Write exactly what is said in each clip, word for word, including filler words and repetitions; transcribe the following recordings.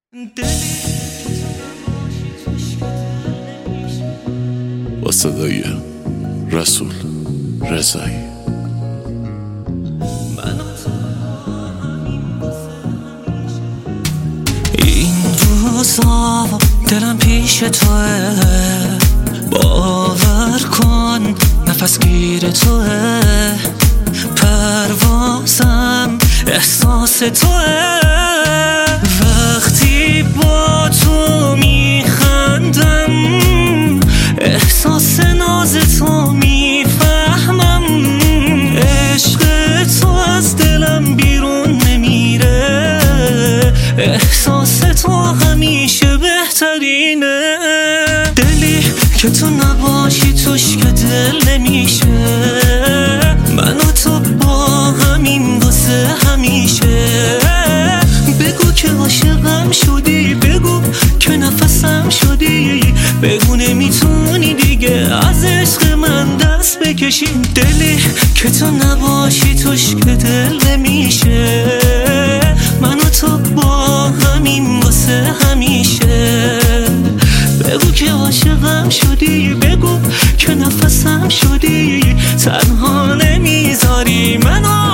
با صدای رسول رضایی. این روزا دلم پیش توه، باور کن نفس گیر توه، پروازم احساس توه. وقتی با تو میخندم احساس ناز تو میفهمم، عشق تو از دلم بیرون نمیره، احساس تو همیشه بهترینه. دلی که تو نباشی توش که دل نمیشه، من و تو با همین واسه همیشه. بگو که عاشقم شدی، بگو که نفسم شدی، بگو نمیتونی دیگه از عشق من دست بکشی. دلی که تو نباشی توش که دل نمیشه، من و تو با همین واسه همیشه. بگو که عاشقم شدی، بگو که نفسم شدی، تنها نمیذاری منو.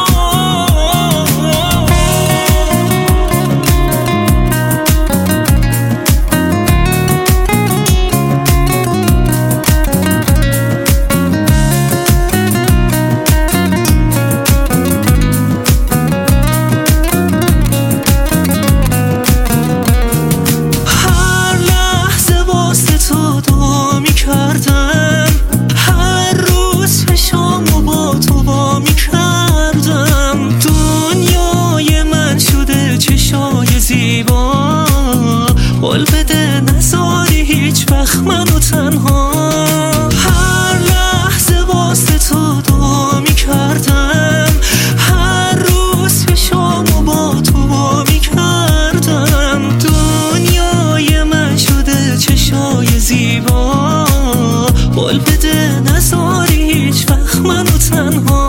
قول بده نذاری هیچ وقت منو تنها، هر لحظه واسه تو دعا میکردم، هر روز پیشام و با تو با میکردم. دنیای من شده چشای زیبا، قول بده نذاری هیچ وقت منو تنها.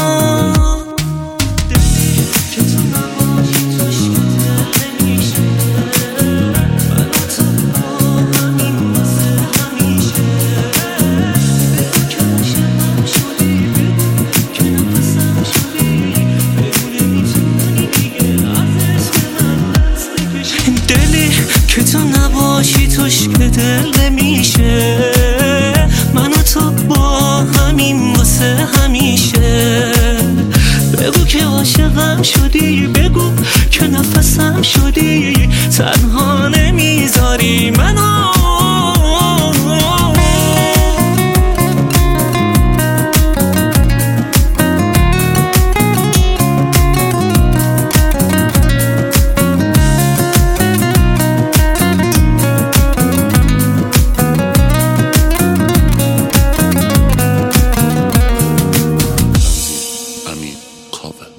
که تو نباشی توش که دل نمیشه، من و تو با همین واسه همیشه. بگو که عاشقم شدی، بگو که نفسم شدی، تنها نمیذاری منو. امین کاوه.